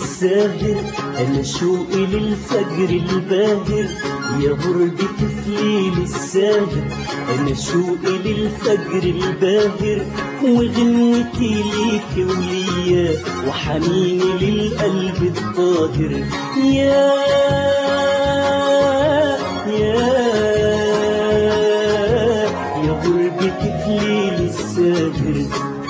للساهر، أنا شوقي للفجر الباهر، يا غربة ليل الساهر. أنا شوقي للفجر الباهر، وغنوتي ليك وليا، وحنيني للقلب الطاهر. يا غربة ليل الساهر.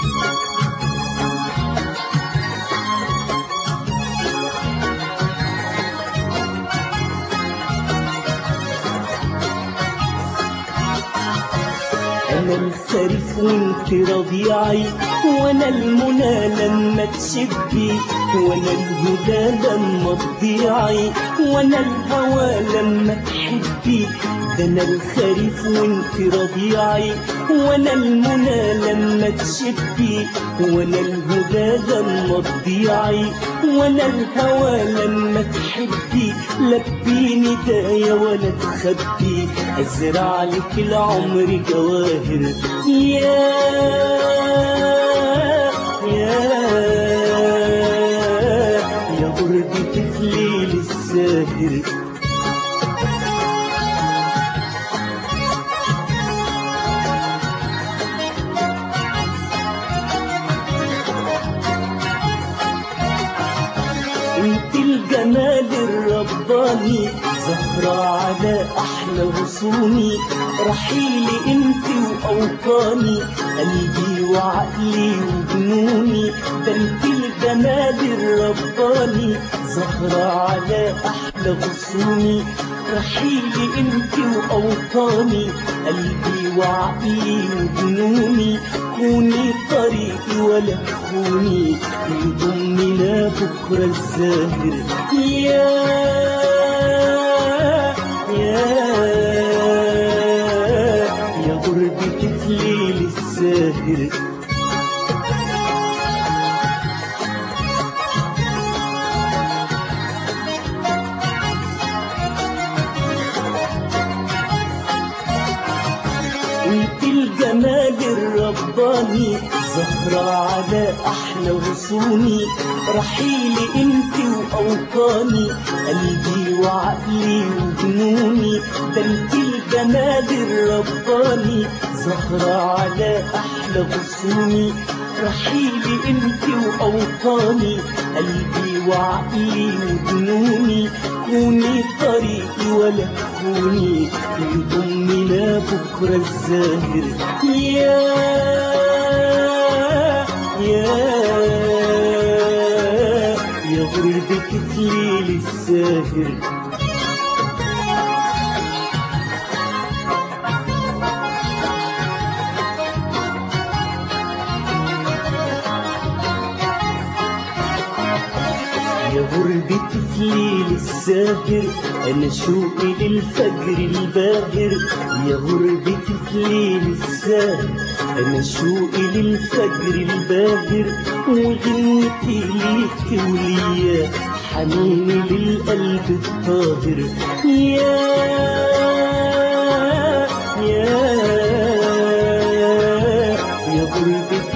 أنا الخريف وانت ربيعي، وانا المنى لما تشبي، وانا الهدى لما تضيعي، وانا الهوى لما تحبي. ده انا الخريف وانت ربيعي، وانا المنى لما تشبي، وانا الهدى لما تضيعي، وانا الهوى لما تحبي. لبيني دايا ولا تخبي، ازرع لك العمر جواهر. يا غربة ليل الساهر. انت الجمال الرباني، زهرة على احلى غصوني، رحيلي انت واوطاني، قلبي وعقلي وجنوني. ده انت الجمال الرباني، زهرة على احلى غصوني، رحيلي انت واوطاني، قلبي وعقلي وجنوني. كوني طريقي ولا تخوني، يضمنا بكرة الزاهر. يا غربة ليل الساهر. انت الجمال الرباني، زهرة على احلى غصوني، رحيلي انت واوطاني، قلبي وعقلي وجنوني. ده انت الجمال الرباني، زهرة على احلى غصوني، رحيلي انت واوطاني، قلبي وعقلي وجنوني. كوني طريقي ولا تخوني، يضمنا بكرة الزاهر. يا غربة ليل الساهر. يا غربة ليل الساهر، أنا شوقي للفجر الباهر. يا غربة ليل الساهر، أنا شوقي للفجر الباهر، وغنوتي ليك وليا، حنيني للقلب الطاهر.